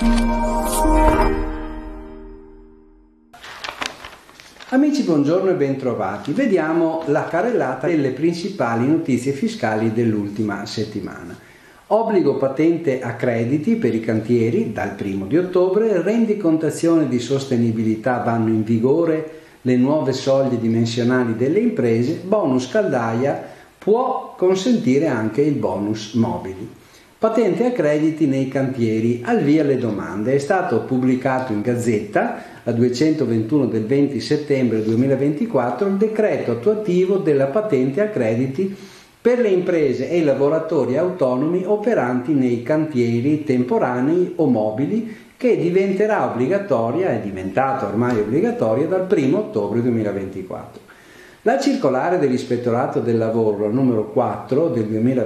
Amici, buongiorno e bentrovati. Vediamo la carrellata delle principali notizie fiscali dell'ultima settimana. Obbligo patente a crediti per i cantieri dal 1 di ottobre, rendicontazione di sostenibilità, vanno in vigore le nuove soglie dimensionali delle imprese, bonus caldaia può consentire anche il bonus mobili. Patente a crediti nei cantieri, al via le domande. È stato pubblicato in Gazzetta, la 221 del 20 settembre 2024, il decreto attuativo della patente a crediti per le imprese e i lavoratori autonomi operanti nei cantieri temporanei o mobili, che diventerà obbligatoria, è diventata ormai obbligatoria dal 1 ottobre 2024. La circolare dell'Ispettorato del Lavoro numero 4 del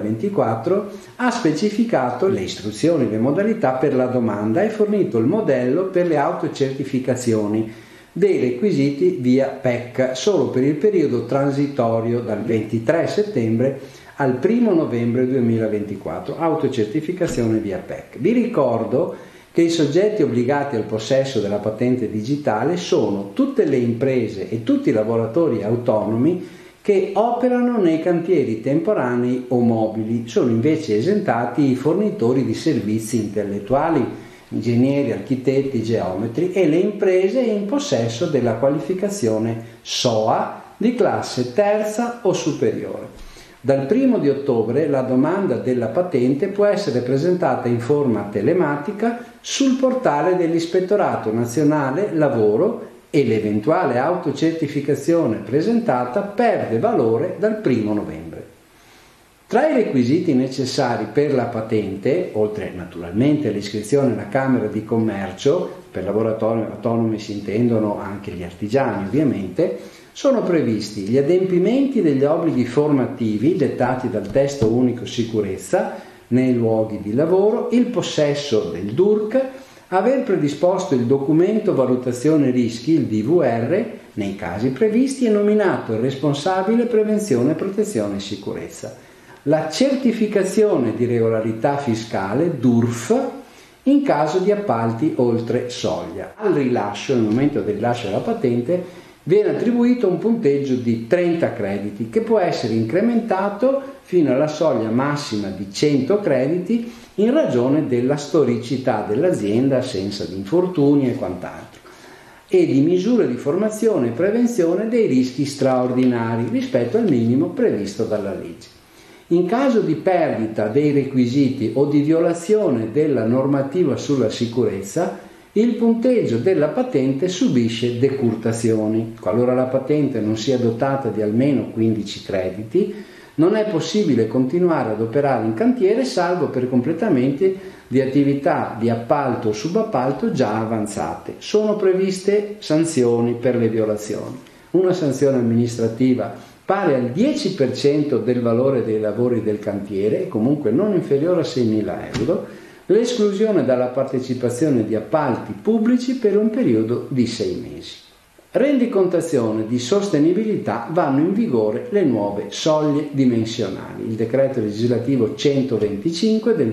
2024 ha specificato le istruzioni e le modalità per la domanda e fornito il modello per le autocertificazioni dei requisiti via PEC solo per il periodo transitorio dal 23 settembre al 1 novembre 2024, autocertificazione via PEC. Vi ricordo che i soggetti obbligati al possesso della patente digitale sono tutte le imprese e tutti i lavoratori autonomi che operano nei cantieri temporanei o mobili. Sono invece esentati i fornitori di servizi intellettuali, ingegneri, architetti, geometri e le imprese in possesso della qualificazione SOA di classe terza o superiore. Dal 1 di ottobre la domanda della patente può essere presentata in forma telematica sul portale dell'Ispettorato Nazionale Lavoro e l'eventuale autocertificazione presentata perde valore dal 1 novembre. Tra i requisiti necessari per la patente, oltre naturalmente all'iscrizione alla Camera di Commercio, per lavoratori autonomi si intendono anche gli artigiani ovviamente, sono previsti gli adempimenti degli obblighi formativi dettati dal Testo Unico Sicurezza nei luoghi di lavoro, il possesso del DURC, aver predisposto il documento valutazione rischi, il DVR, nei casi previsti, e nominato il responsabile prevenzione, protezione e sicurezza. La certificazione di regolarità fiscale, DURF, in caso di appalti oltre soglia. Al rilascio, nel momento del rilascio della patente, viene attribuito un punteggio di 30 crediti che può essere incrementato fino alla soglia massima di 100 crediti in ragione della storicità dell'azienda, assenza di infortuni e quant'altro, e di misure di formazione e prevenzione dei rischi straordinari rispetto al minimo previsto dalla legge. In caso di perdita dei requisiti o di violazione della normativa sulla sicurezza, il punteggio della patente subisce decurtazioni. Qualora la patente non sia dotata di almeno 15 crediti, non è possibile continuare ad operare in cantiere salvo per completamenti di attività di appalto o subappalto già avanzate. Sono previste sanzioni per le violazioni. Una sanzione amministrativa pari al 10% del valore dei lavori del cantiere, comunque non inferiore a 6.000 euro, l'esclusione dalla partecipazione di appalti pubblici per un periodo di 6 mesi. Rendicontazione di sostenibilità, vanno in vigore le nuove soglie dimensionali. Il decreto legislativo 125 del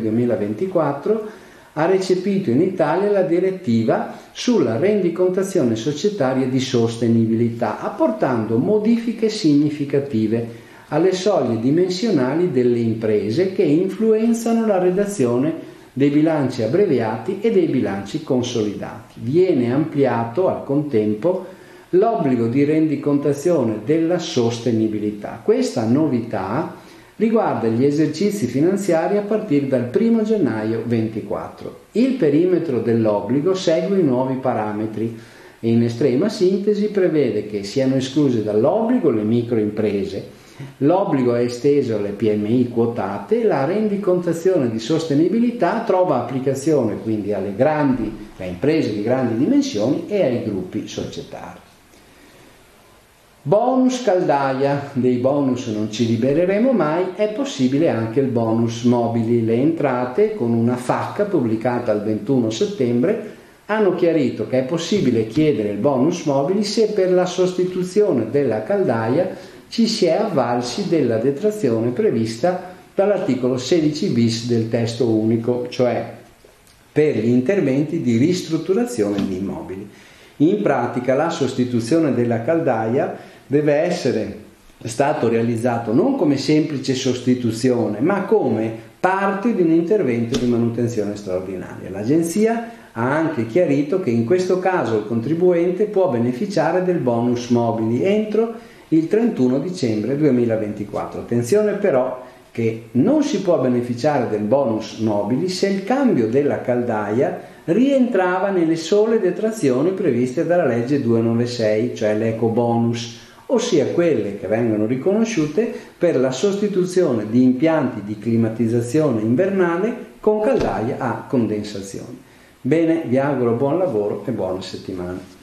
2024 ha recepito in Italia la direttiva sulla rendicontazione societaria di sostenibilità, apportando modifiche significative alle soglie dimensionali delle imprese che influenzano la redazione dei bilanci abbreviati e dei bilanci consolidati. Viene ampliato al contempo l'obbligo di rendicontazione della sostenibilità. Questa novità riguarda gli esercizi finanziari a partire dal 1 gennaio 2024. Il perimetro dell'obbligo segue i nuovi parametri e in estrema sintesi prevede che siano escluse dall'obbligo le microimprese. L'obbligo è esteso alle PMI quotate, la rendicontazione di sostenibilità trova applicazione quindi alle imprese di grandi dimensioni e ai gruppi societari. Bonus caldaia, dei bonus non ci libereremo mai, è possibile anche il bonus mobili. Le entrate, con una FAQ pubblicata il 21 settembre, hanno chiarito che è possibile chiedere il bonus mobili se per la sostituzione della caldaia ci si è avvalsi della detrazione prevista dall'articolo 16 bis del testo unico, cioè per gli interventi di ristrutturazione di immobili. In pratica la sostituzione della caldaia deve essere stato realizzato non come semplice sostituzione, ma come parte di un intervento di manutenzione straordinaria. L'Agenzia ha anche chiarito che in questo caso il contribuente può beneficiare del bonus mobili entro il 31 dicembre 2024. Attenzione però che non si può beneficiare del bonus mobili se il cambio della caldaia rientrava nelle sole detrazioni previste dalla legge 296, cioè l'eco bonus, ossia quelle che vengono riconosciute per la sostituzione di impianti di climatizzazione invernale con caldaia a condensazione. Bene, vi auguro buon lavoro e buona settimana.